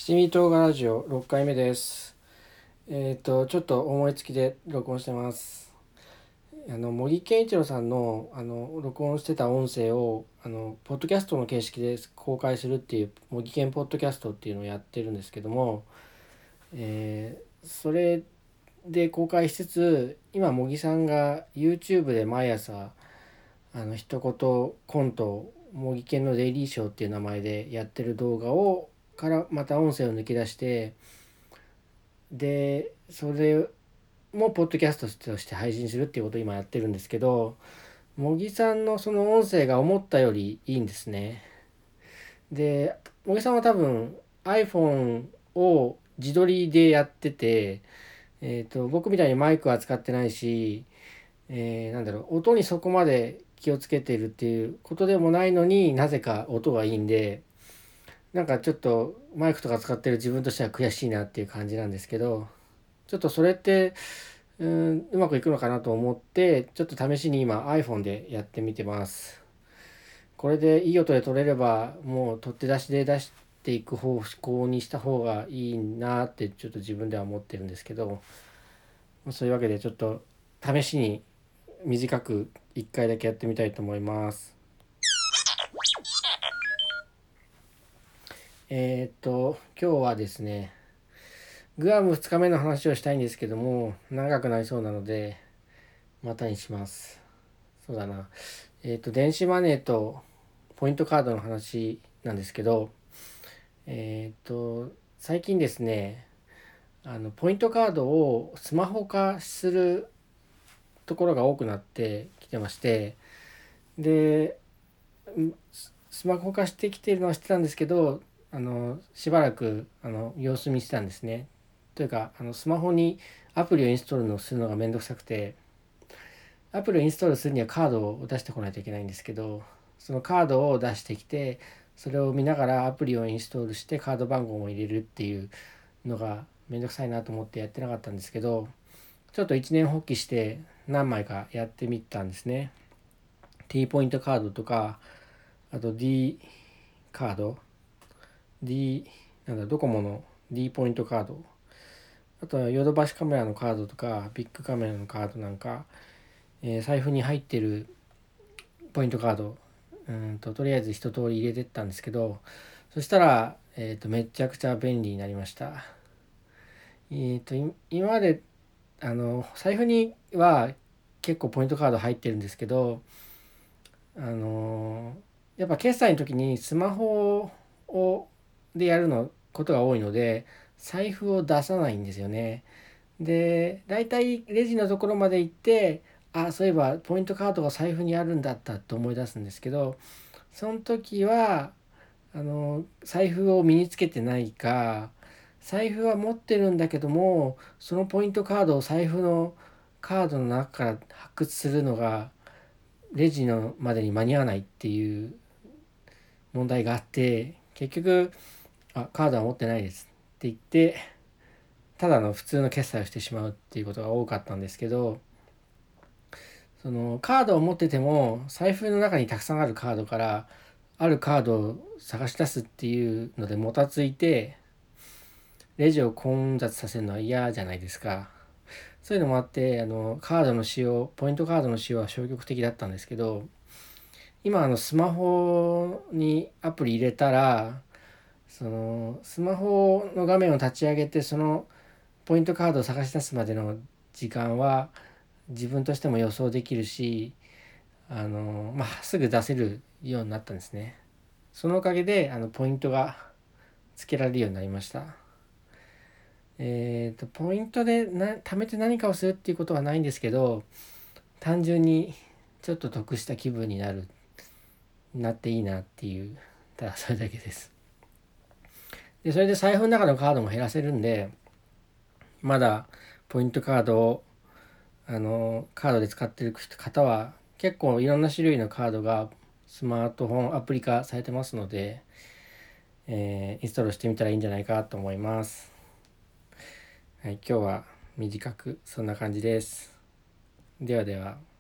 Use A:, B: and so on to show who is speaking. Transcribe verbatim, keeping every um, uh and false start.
A: 七味唐辛ラジオろっかいめです。えっ、と、ちょっと思いつきで録音してます。あの、茂木健一郎さんの、あの、録音してた音声を、あの、ポッドキャストの形式で公開するっていう、茂木健ポッドキャストっていうのをやってるんですけども、えーそれで公開しつつ、今、茂木さんが YouTube で毎朝、あの、一言コント、茂木健のデイリーショーっていう名前でやってる動画を、からまた音声を抜き出して、でそれもポッドキャストとして配信するっていうことを今やってるんですけど、茂木さんのその音声が思ったよりいいんですね。で茂木さんは多分 iPhone を自撮りでやってて、えー、と僕みたいにマイクは使ってないし、えー、なんだろう、音にそこまで気をつけてるっていうことでもないのになぜか音がいいんで、なんかちょっとマイクとか使ってる自分としては悔しいなっていう感じなんですけど、ちょっとそれってうーんうまくいくのかなと思ってちょっと試しに今 iPhone でやってみてます。これでいい音で撮れればもう取って出しで出していく方向にした方がいいなってちょっと自分では思ってるんですけど、そういうわけでちょっと試しに短くいっかいだけやってみたいと思います。えー、っと今日はですね、グアムふつかめの話をしたいんですけども長くなりそうなのでまたにします。そうだな。えっ、と、電子マネーとポイントカードの話なんですけど、えっ、と、最近ですね、あの、ポイントカードをスマホ化するところが多くなってきてまして、で、スマホ化してきているのは知ってたんですけど、あの、しばらく、あの、様子見してたんですね。というか、あの、スマホにアプリをインストールのするのがめんどくさくて、アプリをインストールするにはカードを出してこないといけないんですけど、そのカードを出してきて、それを見ながらアプリをインストールしてカード番号も入れるっていうのがめんどくさいなと思ってやってなかったんですけど、ちょっと一年発起して何枚かやってみたんですね。T ポイントカードとか、あと D カード、D、なんだ、ドコモの D ポイントカード、あとはヨドバシカメラのカードとか、ビッグカメラのカードなんか、えー財布に入ってるポイントカード、うんととりあえず一通り入れてったんですけど、そしたら、えー、とめちゃくちゃ便利になりました。えー、と今まであの財布には結構ポイントカード入ってるんですけど、あのやっぱ決済の時にスマホをでやるのことが多いので財布を出さないんですよね。でだいたいレジのところまで行って、あ、そういえばポイントカードが財布にあるんだったと思い出すんですけど、その時はあの財布を身につけてないか、財布は持ってるんだけどもそのポイントカードを財布のカードの中から発掘するのがレジのまでに間に合わないっていう問題があって、結局あカードは持ってないですって言ってただの普通の決済をしてしまうっていうことが多かったんですけど、そのカードを持ってても財布の中にたくさんあるカードからあるカードを探し出すっていうのでもたついてレジを混雑させるのは嫌じゃないですか。そういうのもあって、あのカードの使用ポイントカードの使用は消極的だったんですけど、今あのスマホにアプリ入れたら、そのスマホの画面を立ち上げてそのポイントカードを探し出すまでの時間は自分としても予想できるし、あの、まあ、すぐ出せるようになったんですね。そのおかげであのポイントがつけられるようになりました。えっ、とポイントでな貯めて何かをするっていうことはないんですけど、単純にちょっと得した気分になるなっていいなっていう、ただそれだけです。でそれで財布の中のカードも減らせるんで、まだポイントカードをあのカードで使ってる方は結構いろんな種類のカードがスマートフォンアプリ化されてますので、えーインストールしてみたらいいんじゃないかと思います。はい、今日は短くそんな感じです。ではでは。